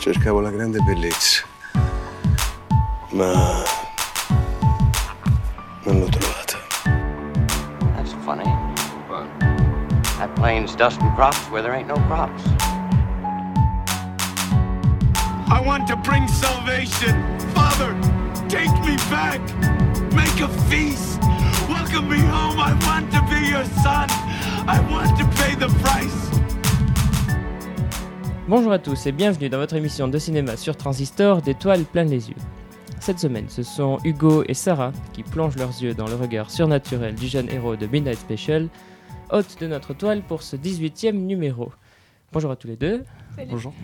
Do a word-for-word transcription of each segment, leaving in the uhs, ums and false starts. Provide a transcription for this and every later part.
Cercavo la grande bellezza, ma non l'ho trovata. That's funny. What? That plane's dusting crops where there ain't no crops. I want to bring salvation. Father, take me back. Make a feast. Welcome me home. I want to be your son. I want to pay the price. Bonjour à tous et bienvenue dans votre émission de cinéma sur Transistor d'étoiles plein les yeux. Cette semaine, ce sont Hugo et Sarah qui plongent leurs yeux dans le regard surnaturel du jeune héros de Midnight Special, hôte de notre toile pour ce dix-huitième numéro. Bonjour à tous les deux. Salut. Bonjour.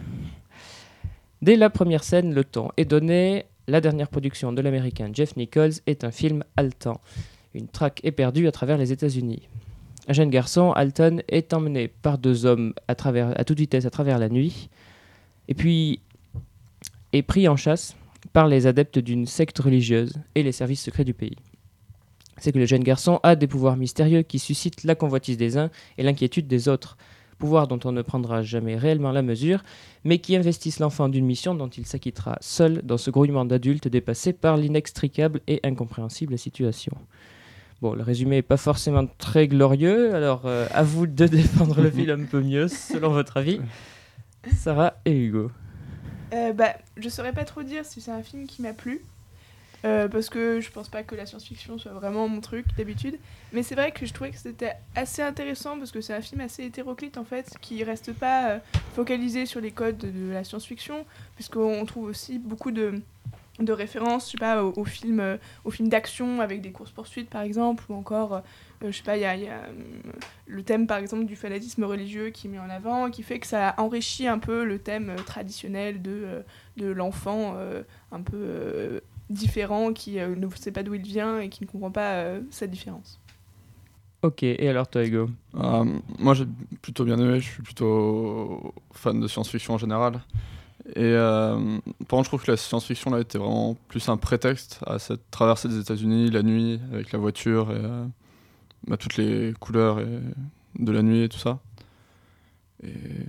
Dès la première scène, le ton est donné. La dernière production de l'américain Jeff Nichols est un film haletant. Une traque est perdue à travers les États-Unis. Un jeune garçon, Alton, est emmené par deux hommes à, travers, à toute vitesse à travers la nuit, et puis est pris en chasse par les adeptes d'une secte religieuse et les services secrets du pays. C'est que le jeune garçon a des pouvoirs mystérieux qui suscitent la convoitise des uns et l'inquiétude des autres, pouvoirs dont on ne prendra jamais réellement la mesure, mais qui investissent l'enfant d'une mission dont il s'acquittera seul dans ce grouillement d'adultes dépassés par l'inextricable et incompréhensible situation. Bon, le résumé n'est pas forcément très glorieux, alors euh, à vous de défendre le film un peu mieux, selon votre avis. Sarah et Hugo. Euh, bah, je saurais pas trop dire si c'est un film qui m'a plu, euh, parce que je pense pas que la science-fiction soit vraiment mon truc d'habitude, mais c'est vrai que je trouvais que c'était assez intéressant, parce que c'est un film assez hétéroclite en fait, qui reste pas euh, focalisé sur les codes de, de la science-fiction, puisqu'on trouve aussi beaucoup de... de références, je sais pas, aux, aux films, euh, aux films d'action avec des courses-poursuites par exemple, ou encore, euh, je sais pas, il y a, y a euh, le thème par exemple du fanatisme religieux qui est mis en avant, qui fait que ça enrichit un peu le thème euh, traditionnel de, euh, de l'enfant euh, un peu euh, différent, qui euh, ne sait pas d'où il vient et qui ne comprend pas euh, cette différence. Ok, et alors toi Hugo? euh, Moi j'ai plutôt bien aimé, je suis plutôt fan de science-fiction en général. Et euh, par contre, je trouve que la science-fiction là était vraiment plus un prétexte à cette traversée des États-Unis la nuit avec la voiture et euh, bah, toutes les couleurs et de la nuit et tout ça. Et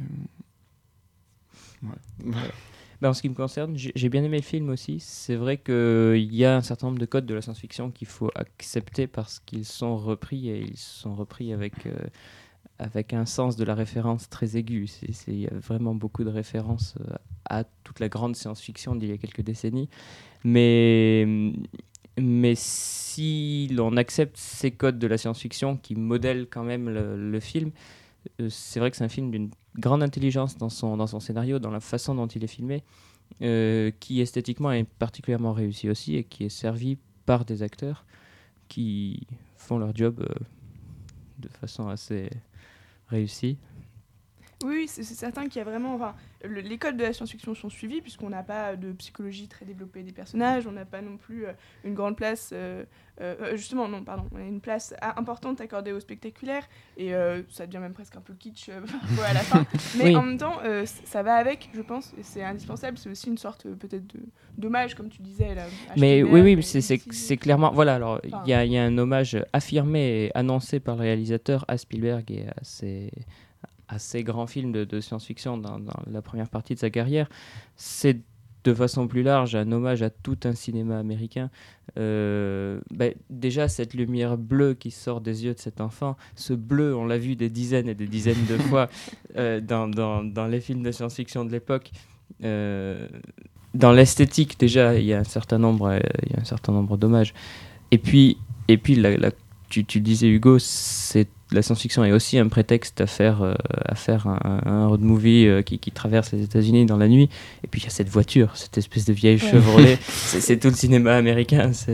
ouais. Ben, en ce qui me concerne, j'ai, j'ai bien aimé le film aussi. C'est vrai qu'il y a un certain nombre de codes de la science-fiction qu'il faut accepter parce qu'ils sont repris et ils sont repris avec euh, avec un sens de la référence très aigu. C'est, c'est, il y a vraiment beaucoup de références euh, à toute la grande science-fiction d'il y a quelques décennies. Mais, mais si l'on accepte ces codes de la science-fiction qui modèlent quand même le, le film, euh, c'est vrai que c'est un film d'une grande intelligence dans son, dans son scénario, dans la façon dont il est filmé, euh, qui esthétiquement est particulièrement réussi aussi et qui est servi par des acteurs qui font leur job euh, de façon assez réussi. Oui, c'est, c'est certain qu'il y a vraiment... Enfin, le, les codes de la science-fiction sont suivis, puisqu'on n'a pas de psychologie très développée des personnages, on n'a pas non plus euh, une grande place... Euh, euh, justement, non, pardon, on a une place a- importante accordée au spectaculaire, et euh, ça devient même presque un peu kitsch euh, parfois à la fin. Mais Oui. en même temps, euh, ça va avec, je pense, et c'est indispensable. C'est aussi une sorte, euh, peut-être, de, d'hommage, comme tu disais. Là, à Mais Spielberg, oui, oui, et c'est, c'est, aussi- c'est clairement... Voilà, alors il Enfin, y a, il y a un hommage affirmé et annoncé par le réalisateur à Spielberg et à ses... à ces grands films de, de science-fiction dans, dans la première partie de sa carrière. C'est de façon plus large un hommage à tout un cinéma américain. Euh, bah, déjà, cette lumière bleue qui sort des yeux de cet enfant, ce bleu, on l'a vu des dizaines et des dizaines de fois euh, dans, dans, dans les films de science-fiction de l'époque. Euh, dans l'esthétique, déjà, il y a un certain nombre, euh, il y a un certain nombre d'hommages. Et puis, et puis la, la, tu, tu disais, Hugo, c'est la science-fiction est aussi un prétexte à faire, euh, à faire un, un road movie euh, qui, qui traverse les États-Unis dans la nuit. Et puis il y a cette voiture, cette espèce de vieille Ouais. Chevrolet. c'est, c'est tout le cinéma américain. C'est...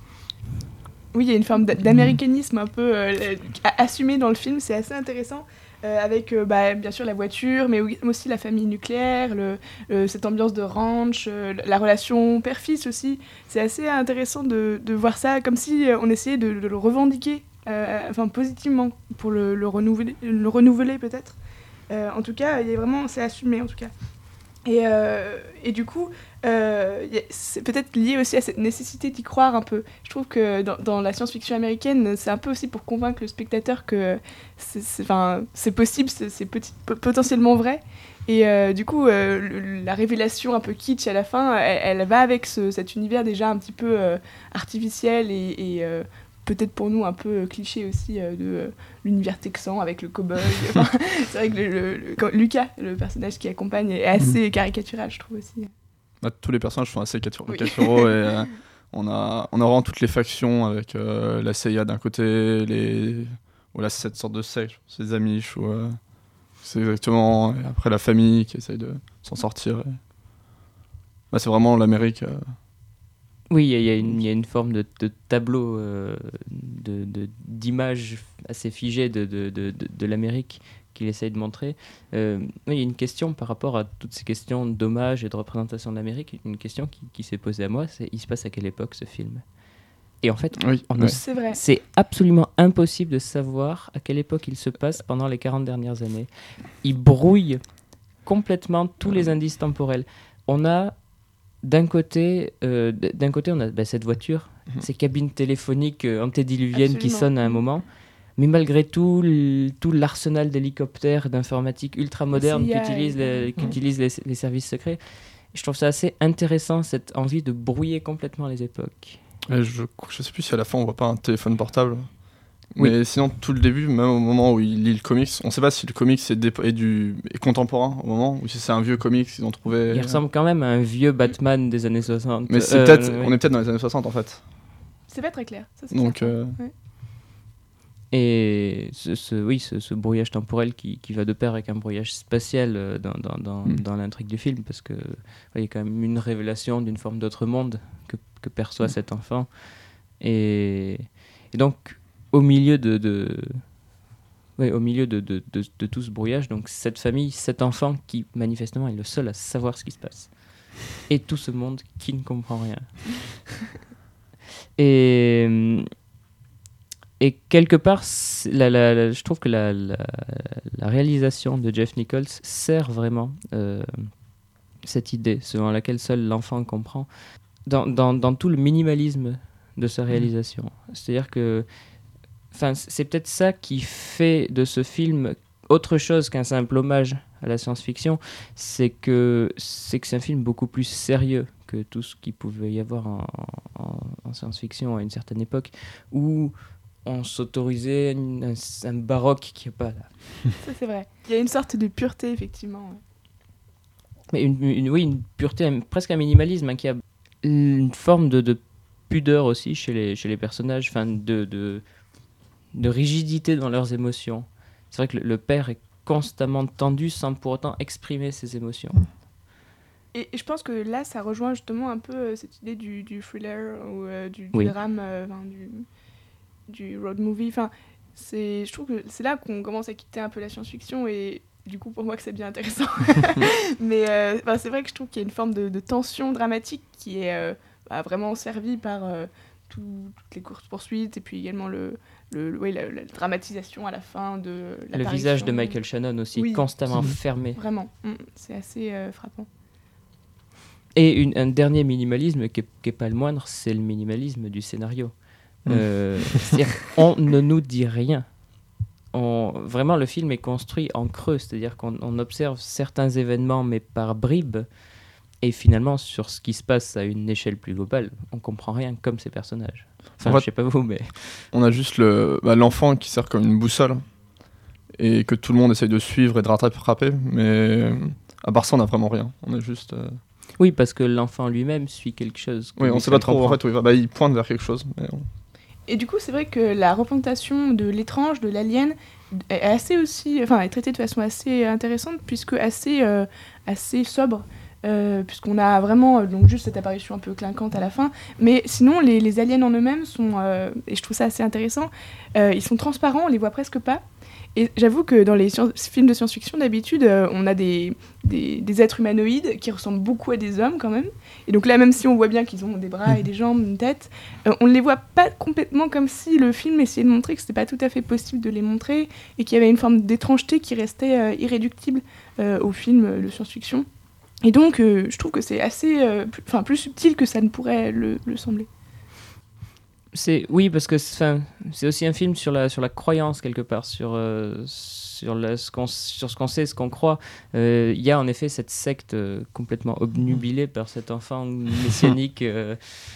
Oui, il y a une forme d'a- d'américanisme un peu euh, assumé dans le film, c'est assez intéressant. Euh, avec euh, bah, bien sûr la voiture, mais oui- aussi la famille nucléaire, le, euh, cette ambiance de ranch, euh, la relation père-fils aussi. C'est assez intéressant de, de voir ça comme si euh, on essayait de, de le revendiquer, euh, enfin positivement, pour le, le renouveler, le renouveler peut-être. Euh, en tout cas, il est vraiment, c'est assumé en tout cas. Et, euh, et du coup, euh, y a, c'est peut-être lié aussi à cette nécessité d'y croire un peu. Je trouve que dans, dans la science-fiction américaine, c'est un peu aussi pour convaincre le spectateur que c'est, c'est, c'est possible, c'est, c'est petit, potentiellement vrai. Et euh, du coup, euh, le, la révélation un peu kitsch à la fin, elle, elle va avec ce, cet univers déjà un petit peu euh, artificiel et, et euh, peut-être pour nous un peu cliché aussi euh, de euh, l'univers texan avec le cow-boy. Enfin, c'est vrai que le, le, le, Lucas, le personnage qui accompagne, est assez mmh. caricatural, je trouve aussi. Bah, tous les personnages sont assez caricaturaux oui. et euh, on, a, on a vraiment toutes les factions avec euh, la C I A d'un côté, les, voilà, cette sorte de secte, les Amish, ou, euh, c'est exactement. Et après la famille qui essaye de s'en sortir. Et... Bah, c'est vraiment l'Amérique. Euh... Oui, il y, y, y a une forme de, de tableau, euh, de, de, d'image assez figée de, de, de, de, de l'Amérique qu'il essaye de montrer. Euh, il y a une question par rapport à toutes ces questions d'hommage et de représentation de l'Amérique, une question qui, qui s'est posée à moi, c'est il se passe à quelle époque ce film ? Et en fait, oui, on oui. c'est, vrai. c'est absolument impossible de savoir à quelle époque il se passe pendant les quarante dernières années. Il brouille complètement tous les indices temporels. On a D'un côté, euh, d'un côté, on a bah, cette voiture, mmh. ces cabines téléphoniques euh, antédiluviennes qui sonnent à un moment, mais malgré tout, l- tout l'arsenal d'hélicoptères, d'informatique ultra moderne qu'utilisent, les, qu'utilisent les, les services secrets, je trouve ça assez intéressant, cette envie de brouiller complètement les époques. Et je ne sais plus si à la fin on voit pas un téléphone portable. Mais oui. Sinon, tout le début, même au moment où il lit le comics, on ne sait pas si le comics est, dé- est, du, est contemporain au moment, ou si c'est un vieux comics qu'ils ont trouvé. Il ressemble quand même à un vieux Batman des années soixante. Mais c'est euh, peut-être, oui. On est peut-être dans les années soixante en fait. C'est pas très clair. Ça, c'est Donc, euh... ouais. Et ce, ce, oui, ce, ce brouillage temporel qui, qui va de pair avec un brouillage spatial dans, dans, dans, mm. dans l'intrigue du film, parce qu'il ouais, y a quand même une révélation d'une forme d'autre monde que, que perçoit mm. cet enfant. Et, et donc, au milieu de, de, ouais, au milieu de, de, de, de tout ce brouillage, donc cette famille, cet enfant qui manifestement est le seul à savoir ce qui se passe, et tout ce monde qui ne comprend rien. et, et quelque part, la, la, la, je trouve que la, la, la réalisation de Jeff Nichols sert vraiment euh, cette idée selon laquelle seul l'enfant comprend, dans, dans, dans tout le minimalisme de sa réalisation. Mmh. C'est-à-dire que Enfin, c'est peut-être ça qui fait de ce film autre chose qu'un simple hommage à la science-fiction, c'est que c'est, que c'est un film beaucoup plus sérieux que tout ce qu'il pouvait y avoir en, en, en science-fiction à une certaine époque, où on s'autorisait une, un, un baroque qui n'est pas là. Ça, c'est vrai. Il y a une sorte de pureté, effectivement. Mais une, une, oui, une pureté, presque un minimalisme, hein, qui a une forme de, de pudeur aussi chez les, chez les personnages, enfin de... de de rigidité dans leurs émotions. C'est vrai que le, le père est constamment tendu sans pour autant exprimer ses émotions. Et, et je pense que là, ça rejoint justement un peu euh, cette idée du, du thriller ou euh, du, du oui. drame, euh, du, du road movie. Enfin, c'est, je trouve que c'est là qu'on commence à quitter un peu la science-fiction et du coup, pour moi, que c'est bien intéressant. Mais euh, bah, c'est vrai que je trouve qu'il y a une forme de, de tension dramatique qui est euh, bah, vraiment servie par euh, tout, toutes les courses-poursuites et puis également le... Le, oui, la, la dramatisation à la fin de l'apparition. Le visage de Michael Shannon aussi, oui, constamment fermé. Vraiment, mmh, c'est assez euh, frappant. Et une, un dernier minimalisme qui n'est pas le moindre, c'est le minimalisme du scénario. Mmh. Euh, c'est-à-dire on ne nous dit rien. On, vraiment, le film est construit en creux, c'est-à-dire qu'on on observe certains événements, mais par bribes, et finalement, sur ce qui se passe à une échelle plus globale, on ne comprend rien comme ces personnages. Enfin, en fait, je sais pas vous, mais... On a juste le, bah, l'enfant qui sert comme une boussole et que tout le monde essaye de suivre et de rattraper, mais à part ça, on n'a vraiment rien. On a juste... Euh... Oui, parce que l'enfant lui-même suit quelque chose. Oui, on ne sait pas trop, comprend. En fait, oui, bah, il pointe vers quelque chose. Mais on... Et du coup, c'est vrai que la représentation de l'étrange, de l'alien, est assez aussi... Enfin, est traitée de façon assez intéressante, puisque assez, euh, assez sobre. Euh, puisqu'on a vraiment euh, donc juste cette apparition un peu clinquante à la fin, mais sinon les, les aliens en eux-mêmes sont, euh, et je trouve ça assez intéressant, euh, ils sont transparents, on les voit presque pas, et j'avoue que dans les science- films de science-fiction d'habitude euh, on a des, des, des êtres humanoïdes qui ressemblent beaucoup à des hommes quand même, et donc là même si on voit bien qu'ils ont des bras et des jambes, une tête, euh, on ne les voit pas complètement, comme si le film essayait de montrer que c'était pas tout à fait possible de les montrer, et qu'il y avait une forme d'étrangeté qui restait euh, irréductible euh, au film de science-fiction. Et donc, euh, je trouve que c'est assez, euh, plus, enfin, plus subtil que ça ne pourrait le, le sembler. C'est, oui, parce que c'est, c'est aussi un film sur la, sur la croyance, quelque part, sur, euh, sur, la, ce qu'on, sur ce qu'on sait, ce qu'on croit. Il euh, y a en effet cette secte euh, complètement obnubilée par cet enfant messianique. Euh,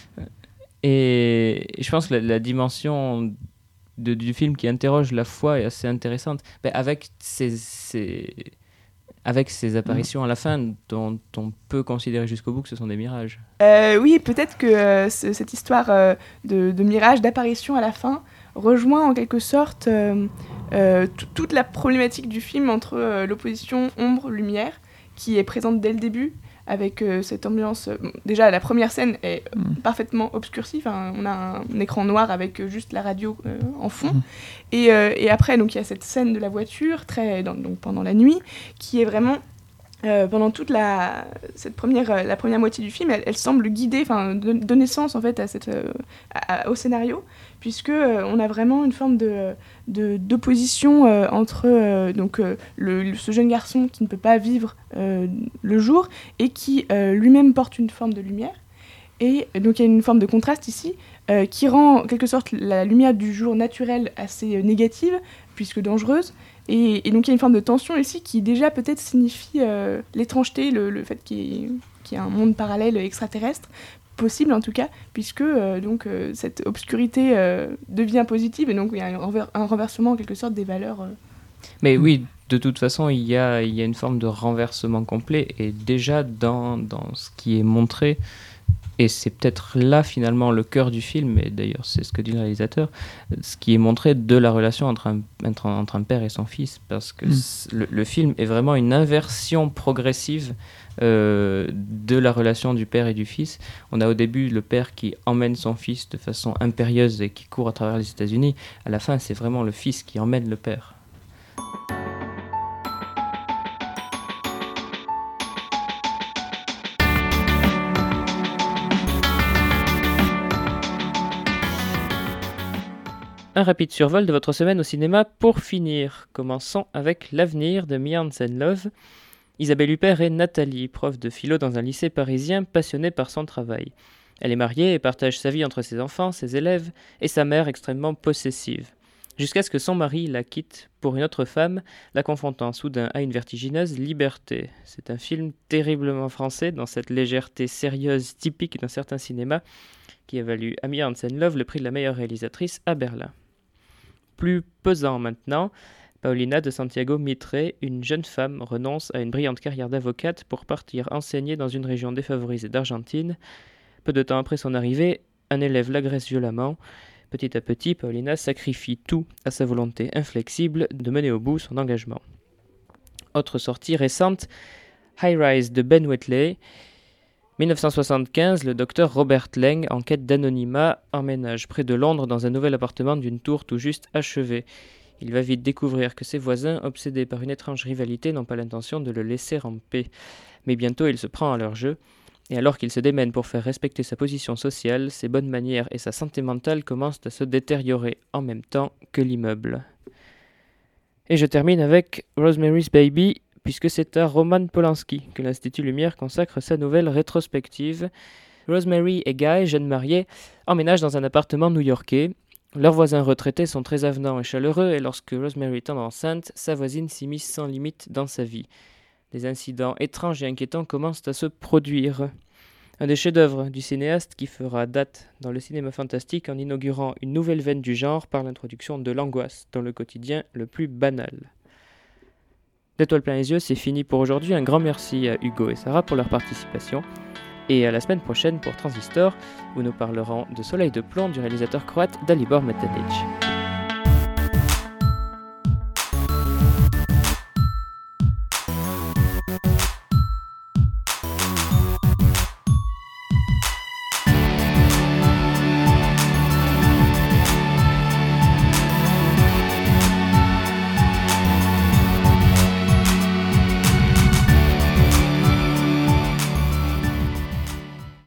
et, et je pense que la, la dimension de, du film qui interroge la foi est assez intéressante. Ben, avec ces... ces avec ces apparitions à la fin, dont on peut considérer jusqu'au bout que ce sont des mirages. Euh, oui, peut-être que euh, ce, cette histoire euh, de, de mirage, d'apparition à la fin, rejoint en quelque sorte euh, euh, t- toute la problématique du film entre euh, l'opposition ombre-lumière, qui est présente dès le début, avec euh, cette ambiance... Euh, déjà, la première scène est euh, mmh. parfaitement obscurcie. Enfin, on a un, un écran noir avec euh, juste la radio euh, en fond. Mmh. Et, euh, et après, donc, il y a cette scène de la voiture, très, dans, donc, pendant la nuit, qui est vraiment... Euh, pendant toute la, cette première, euh, la première moitié du film, elle, elle semble guider, enfin, de, donner sens en fait à cette, euh, à, au scénario, puisque euh, on a vraiment une forme de, de d'opposition euh, entre euh, donc euh, le, le, ce jeune garçon qui ne peut pas vivre euh, le jour et qui euh, lui-même porte une forme de lumière, et donc il y a une forme de contraste ici euh, qui rend en quelque sorte la lumière du jour naturelle assez euh, négative puisque dangereuse. Et, et donc il y a une forme de tension ici qui déjà peut-être signifie euh, l'étrangeté, le, le fait qu'il y, ait, qu'il y ait un monde parallèle extraterrestre, possible en tout cas, puisque euh, donc, euh, cette obscurité euh, devient positive et donc il y a un, renver- un renversement en quelque sorte des valeurs. Euh. Mais oui, de toute façon, il y a, il y a une forme de renversement complet et déjà dans, dans ce qui est montré, et c'est peut-être là finalement le cœur du film, et d'ailleurs c'est ce que dit le réalisateur, ce qui est montré de la relation entre un, entre, entre un père et son fils, parce que mmh. le, le film est vraiment une inversion progressive euh, de la relation du père et du fils. On a au début le père qui emmène son fils de façon impérieuse et qui court à travers les États-Unis. À la fin, c'est vraiment le fils qui emmène le père. Un rapide survol de votre semaine au cinéma pour finir. Commençons avec L'avenir de Me and Love. Isabelle Huppert est Nathalie, prof de philo dans un lycée parisien passionnée par son travail. Elle est mariée et partage sa vie entre ses enfants, ses élèves et sa mère extrêmement possessive. Jusqu'à ce que son mari la quitte pour une autre femme, la confrontant soudain à une vertigineuse liberté. C'est un film terriblement français dans cette légèreté sérieuse typique d'un certain cinéma qui a valu à Me and Love le prix de la meilleure réalisatrice à Berlin. Plus pesant maintenant, Paulina de Santiago Mitre, une jeune femme, renonce à une brillante carrière d'avocate pour partir enseigner dans une région défavorisée d'Argentine. Peu de temps après son arrivée, un élève l'agresse violemment. Petit à petit, Paulina sacrifie tout à sa volonté inflexible de mener au bout son engagement. Autre sortie récente, High Rise de Ben Wheatley. dix-neuf cent soixante-quinze, le docteur Robert Lang, en quête d'anonymat, emménage près de Londres dans un nouvel appartement d'une tour tout juste achevée. Il va vite découvrir que ses voisins, obsédés par une étrange rivalité, n'ont pas l'intention de le laisser en paix. Mais bientôt, il se prend à leur jeu, et alors qu'il se démène pour faire respecter sa position sociale, ses bonnes manières et sa santé mentale commencent à se détériorer en même temps que l'immeuble. Et je termine avec Rosemary's Baby, puisque c'est à Roman Polanski que l'Institut Lumière consacre sa nouvelle rétrospective. Rosemary et Guy, jeunes mariés, emménagent dans un appartement new-yorkais. Leurs voisins retraités sont très avenants et chaleureux, et lorsque Rosemary tombe enceinte, sa voisine s'immisce sans limite dans sa vie. Des incidents étranges et inquiétants commencent à se produire. Un des chefs-d'œuvre du cinéaste qui fera date dans le cinéma fantastique en inaugurant une nouvelle veine du genre par l'introduction de l'angoisse dans le quotidien le plus banal. D'étoiles plein les yeux, c'est fini pour aujourd'hui. Un grand merci à Hugo et Sarah pour leur participation. Et à la semaine prochaine pour Transistor, où nous parlerons de Soleil de plomb du réalisateur croate Dalibor Matanic.